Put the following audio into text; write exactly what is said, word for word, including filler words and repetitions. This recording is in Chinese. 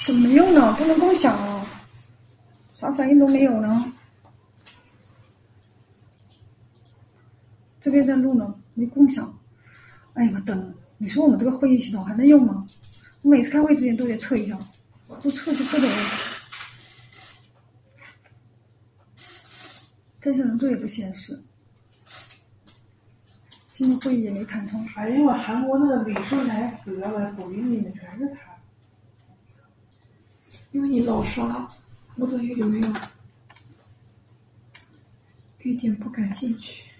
怎么没有呢？不能共享啊！啥反应都没有呢？这边在录呢，没共享。哎呀妈灯！你说我们这个会议系统还能用吗？我每次开会之前都得测一下，不测就不懂。在线人数也不显示，今天会议也没看通。 哎，因为韩国那个李顺才死掉的抖音里面全是他。 因为你老刷，我等于留言，给点不感兴趣。